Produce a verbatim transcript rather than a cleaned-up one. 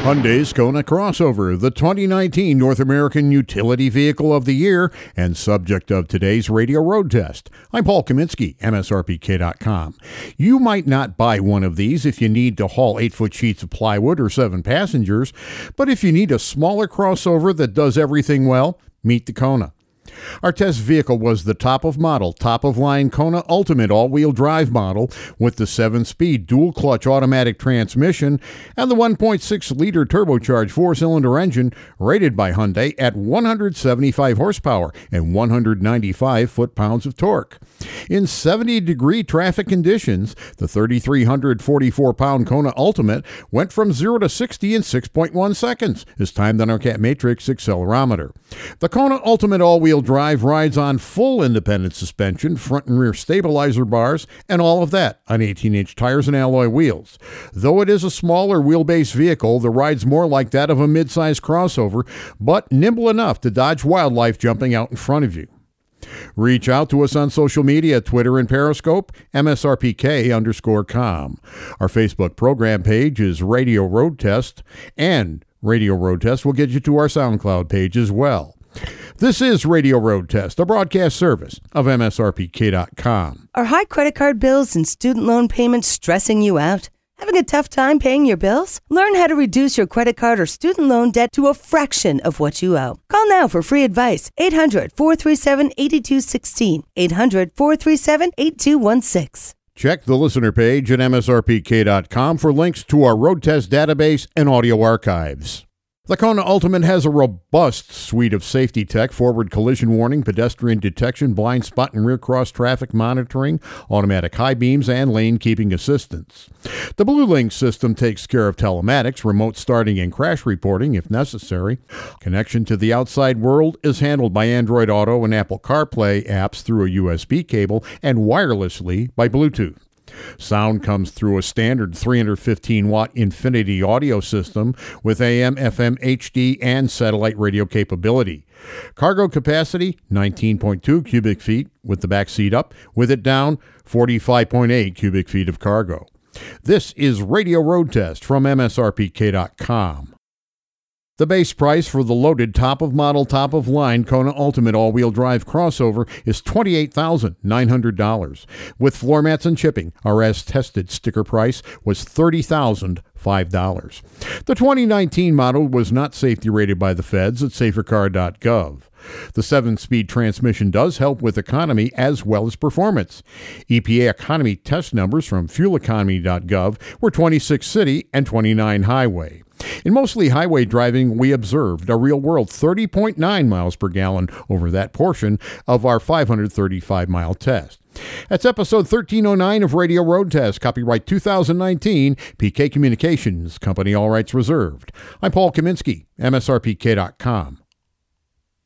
Hyundai's Kona Crossover, the twenty nineteen North American Utility Vehicle of the Year and subject of today's radio road test. I'm Paul Kaminsky, M S R P K dot com. You might not buy one of these if you need to haul eight-foot sheets of plywood or seven passengers, but if you need a smaller crossover that does everything well, meet the Kona. Our test vehicle was the top-of-model, top-of-line Kona Ultimate all-wheel drive model with the seven-speed dual-clutch automatic transmission and the one point six liter turbocharged four-cylinder engine rated by Hyundai at one hundred seventy-five horsepower and one hundred ninety-five foot-pounds of torque. In seventy-degree traffic conditions, the three thousand three hundred forty-four pound Kona Ultimate went from zero to sixty in six point one seconds, as timed on our Cat Matrix accelerometer. The Kona Ultimate all-wheel drive rides on full independent suspension, front and rear stabilizer bars, and all of that on eighteen inch tires and alloy wheels. Though it is a smaller wheelbase vehicle, the ride's more like that of a mid-size crossover, but nimble enough to dodge wildlife jumping out in front of you. Reach out to us on social media, Twitter and Periscope, M S R P K underscore com. Our Facebook program page is Radio Road Test, and Radio Road Test will get you to our SoundCloud page as well. This is Radio Road Test, a broadcast service of M S R P K dot com. Are high credit card bills and student loan payments stressing you out? Having a tough time paying your bills? Learn how to reduce your credit card or student loan debt to a fraction of what you owe. Call now for free advice. eight hundred, four three seven, eight two one six. eight hundred, four three seven, eight two one six. Check the listener page at M S R P K dot com for links to our road test database and audio archives. The Kona Ultimate has a robust suite of safety tech, forward collision warning, pedestrian detection, blind spot and rear cross traffic monitoring, automatic high beams, and lane keeping assistance. The BlueLink system takes care of telematics, remote starting and crash reporting if necessary. Connection to the outside world is handled by Android Auto and Apple CarPlay apps through a U S B cable and wirelessly by Bluetooth. Sound comes through a standard three hundred fifteen watt Infinity audio system with A M, F M, H D, and satellite radio capability. Cargo capacity, nineteen point two cubic feet with the back seat up. With it down, forty-five point eight cubic feet of cargo. This is Radio Road Test from M S R P K dot com. The base price for the loaded top-of-model, top-of-line Kona Ultimate all-wheel drive crossover is twenty-eight thousand nine hundred dollars. With floor mats and shipping, our as-tested sticker price was thirty thousand five dollars. The twenty nineteen model was not safety rated by the feds at safer car dot gov. The seven-speed transmission does help with economy as well as performance. E P A economy test numbers from fuel economy dot gov were twenty-six city and twenty-nine highway. In mostly highway driving, we observed a real-world thirty point nine miles per gallon over that portion of our five hundred thirty-five mile test. That's episode thirteen oh nine of Radio Road Test, copyright two thousand nineteen, P K Communications, company all rights reserved. I'm Paul Kaminsky, M S R P K dot com.